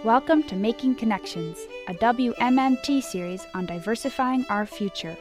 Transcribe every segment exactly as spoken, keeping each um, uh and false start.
Welcome to Making Connections, a W M M T series on diversifying our future.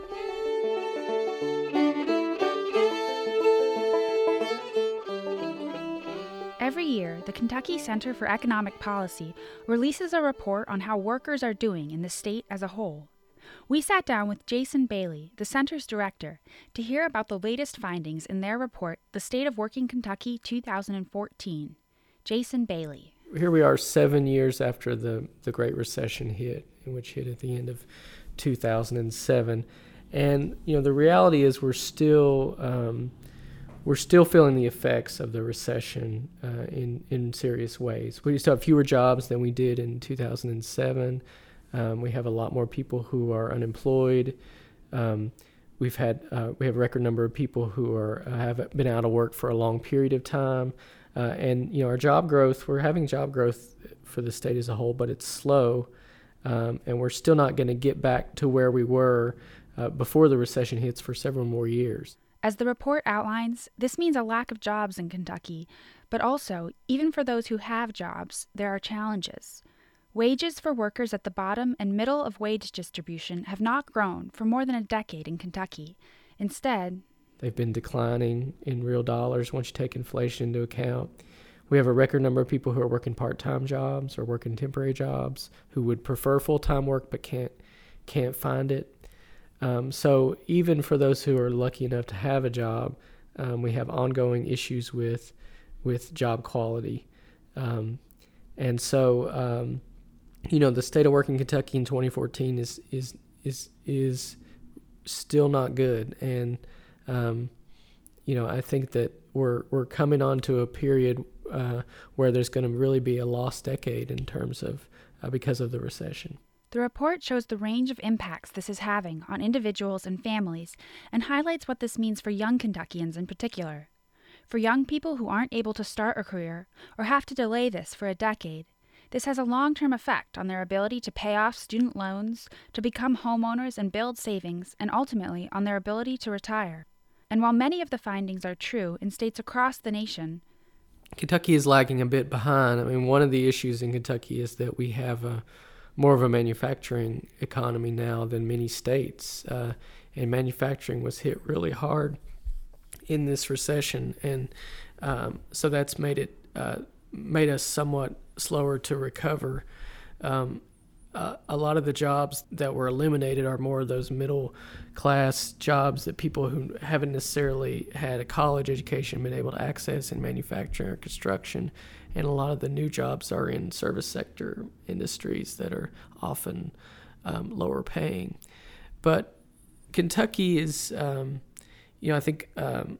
Every year, the Kentucky Center for Economic Policy releases a report on how workers are doing in the state as a whole. We sat down with Jason Bailey, the center's director, to hear about the latest findings in their report, The State of Working Kentucky two thousand fourteen. Jason Bailey. Here we are seven years after the, the Great Recession hit, which hit at the end of two thousand seven. And, you know, the reality is we're still um, we're still feeling the effects of the recession uh, in, in serious ways. We still have fewer jobs than we did in two thousand seven. Um, we have a lot more people who are unemployed. Um, we've had uh, we have a record number of people who are uh, have been out of work for a long period of time. Uh, and, you know, our job growth, we're having job growth for the state as a whole, but it's slow. Um, and we're still not going to get back to where we were uh, before the recession hits for several more years. As the report outlines, this means a lack of jobs in Kentucky, but also, even for those who have jobs, there are challenges. Wages for workers at the bottom and middle of wage distribution have not grown for more than a decade in Kentucky. Instead, they've been declining in real dollars once you take inflation into account. We have a record number of people who are working part-time jobs or working temporary jobs who would prefer full-time work but can't can't find it. Um, so even for those who are lucky enough to have a job, um, we have ongoing issues with with job quality. Um, and so, um, you know, the state of working Kentucky in twenty fourteen is is is is still not good. And Um, you know, I think that we're we're coming on to a period uh, where there's going to really be a lost decade in terms of uh, because of the recession. The report shows the range of impacts this is having on individuals and families and highlights what this means for young Kentuckians in particular. For young people who aren't able to start a career or have to delay this for a decade, this has a long-term effect on their ability to pay off student loans, to become homeowners and build savings, and ultimately on their ability to retire. And while many of the findings are true in states across the nation, Kentucky is lagging a bit behind. I mean, one of the issues in Kentucky is that we have a more of a manufacturing economy now than many states, uh, and manufacturing was hit really hard in this recession, and um, so that's made it uh, made us somewhat slower to recover. Um, Uh, a lot of the jobs that were eliminated are more of those middle class jobs that people who haven't necessarily had a college education been able to access in manufacturing or construction. And a lot of the new jobs are in service sector industries that are often um, lower paying. But Kentucky is, um, you know, I think um,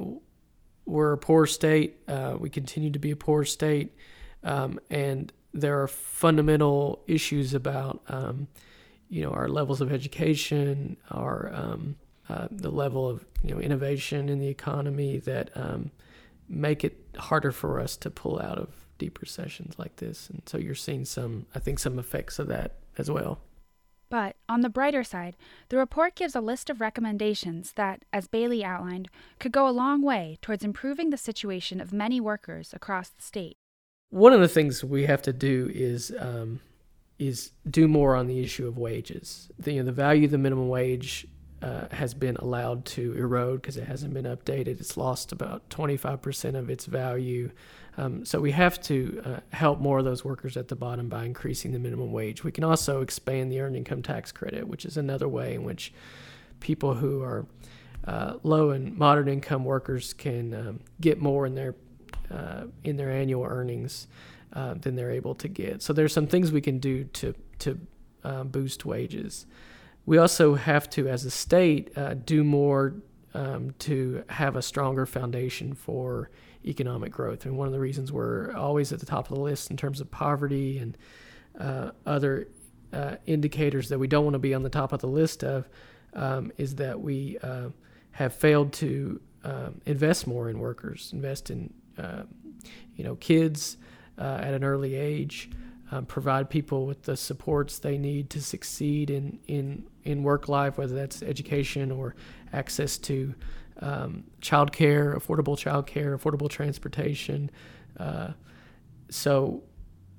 we're a poor state. Uh, we continue to be a poor state. Um, and there are fundamental issues about, um, you know, our levels of education, our um, uh, the level of, you know, innovation in the economy that um, make it harder for us to pull out of deep recessions like this. And so you're seeing some, I think, some effects of that as well. But on the brighter side, the report gives a list of recommendations that, as Bailey outlined, could go a long way towards improving the situation of many workers across the state. One of the things we have to do is um, is do more on the issue of wages. The, you know, the value of the minimum wage uh, has been allowed to erode because it hasn't been updated. It's lost about twenty-five percent of its value. Um, so we have to uh, help more of those workers at the bottom by increasing the minimum wage. We can also expand the earned income tax credit, which is another way in which people who are uh, low and moderate income workers can um, get more in their Uh, in their annual earnings uh, than they're able to get. So there's some things we can do to to uh, boost wages. We also have to, as a state, uh, do more um, to have a stronger foundation for economic growth. And one of the reasons we're always at the top of the list in terms of poverty and uh, other uh, indicators that we don't want to be on the top of the list of um, is that we uh, have failed to um, invest more in workers, invest in Uh, you know, kids uh, at an early age, um, provide people with the supports they need to succeed in, in, in work life, whether that's education or access to um, child care, affordable child care, affordable transportation. Uh, so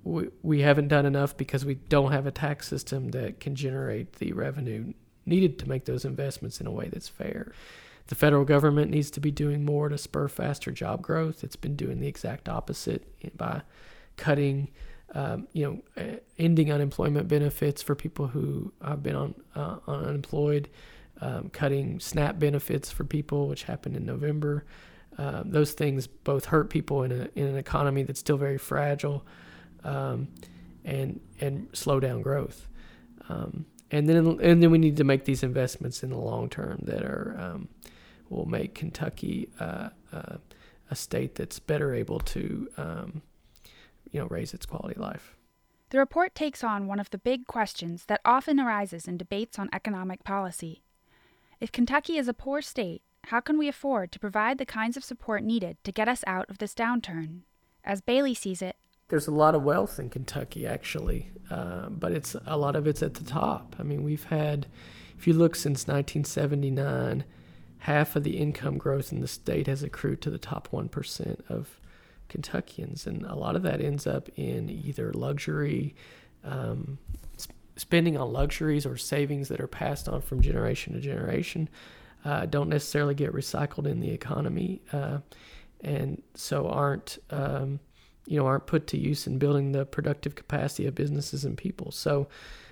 we, we haven't done enough because we don't have a tax system that can generate the revenue needed to make those investments in a way that's fair. The federal government needs to be doing more to spur faster job growth. It's been doing the exact opposite by cutting, um, you know, ending unemployment benefits for people who have been on, uh, on unemployed, um, cutting SNAP benefits for people, which happened in November. Um, those things both hurt people in, a, in an economy that's still very fragile, um, and and slow down growth. Um, and then and then we need to make these investments in the long term that are um, will make Kentucky uh, uh, a state that's better able to um, you know raise its quality of life. The report takes on one of the big questions that often arises in debates on economic policy. If Kentucky is a poor state, how can we afford to provide the kinds of support needed to get us out of this downturn? As Bailey sees it, there's a lot of wealth in Kentucky, actually, uh, but it's a lot of it's at the top. I mean, we've had, if you look since nineteen seventy-nine, half of the income growth in the state has accrued to the top one percent of Kentuckians, and a lot of that ends up in either luxury, um, sp- spending on luxuries or savings that are passed on from generation to generation. Uh, don't necessarily get recycled in the economy, uh, and so aren't um, you know aren't put to use in building the productive capacity of businesses and people. So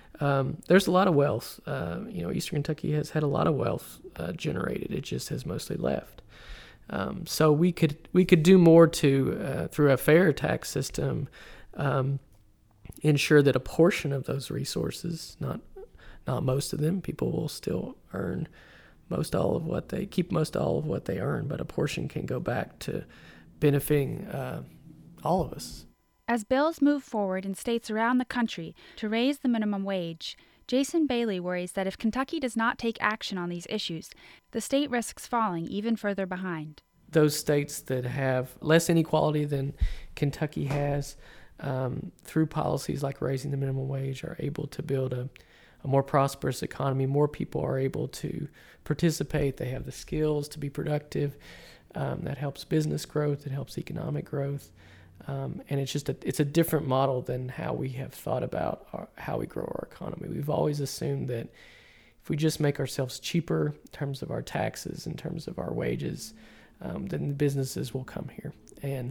um, there's a lot of wealth. Uh, you know, Eastern Kentucky has had a lot of wealth uh, generated. It just has mostly left. Um, so we could we could do more to uh, through a fair tax system, um, ensure that a portion of those resources, not not most of them, people will still earn most all of what they keep most all of what they earn, but a portion can go back to benefiting uh, all of us. As bills move forward in states around the country to raise the minimum wage, Jason Bailey worries that if Kentucky does not take action on these issues, the state risks falling even further behind. Those states that have less inequality than Kentucky has, um, through policies like raising the minimum wage, are able to build a a more prosperous economy. More people are able to participate. They have the skills to be productive. Um, that helps business growth. It helps economic growth. Um, and it's just a, it's a different model than how we have thought about our, how we grow our economy. We've always assumed that if we just make ourselves cheaper in terms of our taxes, in terms of our wages, um, then the businesses will come here. And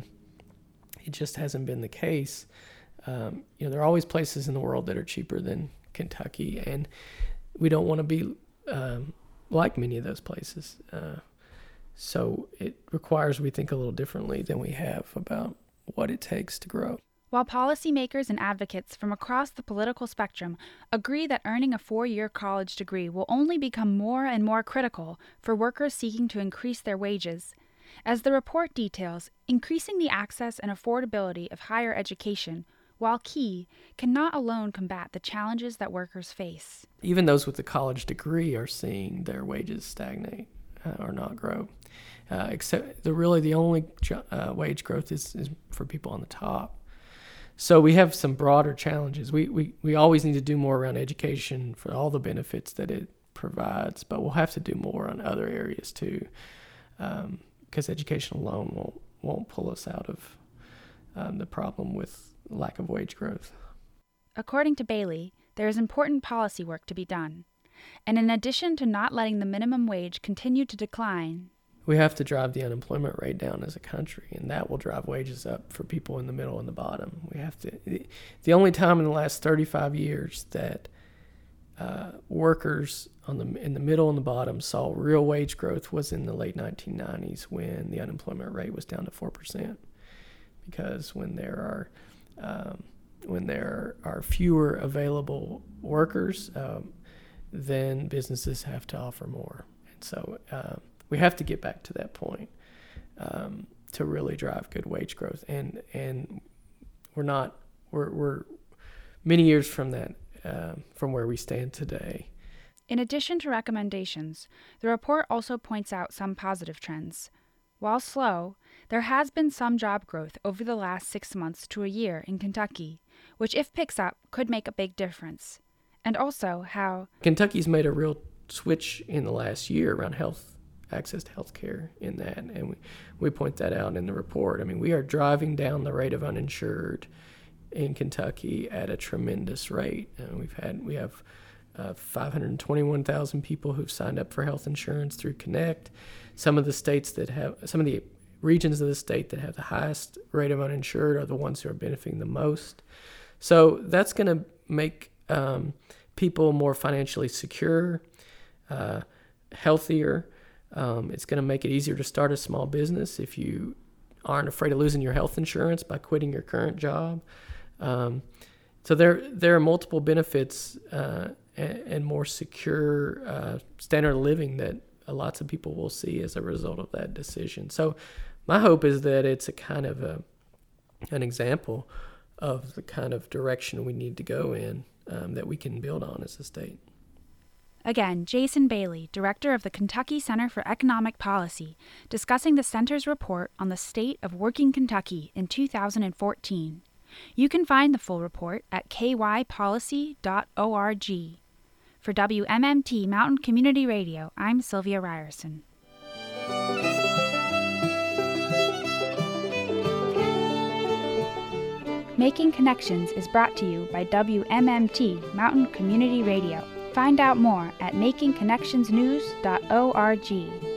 it just hasn't been the case. Um, you know, there are always places in the world that are cheaper than Kentucky, and we don't want to be um, like many of those places. Uh, so it requires we think a little differently than we have about what it takes to grow. While policymakers and advocates from across the political spectrum agree that earning a four-year college degree will only become more and more critical for workers seeking to increase their wages, as the report details, increasing the access and affordability of higher education, while key, cannot alone combat the challenges that workers face. Even those with a college degree are seeing their wages stagnate uh, or not grow. Uh, except the really the only uh, wage growth is, is for people on the top. So we have some broader challenges. We, we we always need to do more around education for all the benefits that it provides, but we'll have to do more on other areas too, because um, education alone won't won't pull us out of um, the problem with lack of wage growth. According to Bailey, there is important policy work to be done. And in addition to not letting the minimum wage continue to decline, we have to drive the unemployment rate down as a country, and that will drive wages up for people in the middle and the bottom. We have to. The only time in the last thirty-five years that uh, workers on the in the middle and the bottom saw real wage growth was in the late nineteen nineties, when the unemployment rate was down to four percent. Because when there are Um, when there are fewer available workers, um, then businesses have to offer more. And so uh, we have to get back to that point um, to really drive good wage growth. And and we're not, we're, we're many years from that, uh, from where we stand today. In addition to recommendations, the report also points out some positive trends. While slow, there has been some job growth over the last six months to a year in Kentucky, which, if picks up, could make a big difference. And also how Kentucky's made a real switch in the last year around health, access to health care in that, and we, we point that out in the report. I mean, we are driving down the rate of uninsured in Kentucky at a tremendous rate. Uh, we've had we have uh, five hundred twenty-one thousand people who've signed up for health insurance through Connect. Some of the states that have some of the regions of the state that have the highest rate of uninsured are the ones who are benefiting the most. So that's going to make um, people more financially secure, uh, healthier. Um, it's going to make it easier to start a small business if you aren't afraid of losing your health insurance by quitting your current job. Um, so there there are multiple benefits uh, and, and more secure uh, standard of living that lots of people will see as a result of that decision. So my hope is that it's a kind of a, an example of the kind of direction we need to go in um, that we can build on as a state. Again, Jason Bailey, director of the Kentucky Center for Economic Policy, discussing the center's report on the state of working Kentucky in two thousand fourteen. You can find the full report at k y policy dot org. For W M M T Mountain Community Radio, I'm Sylvia Ryerson. Making Connections is brought to you by W M M T Mountain Community Radio. Find out more at making connections news dot org.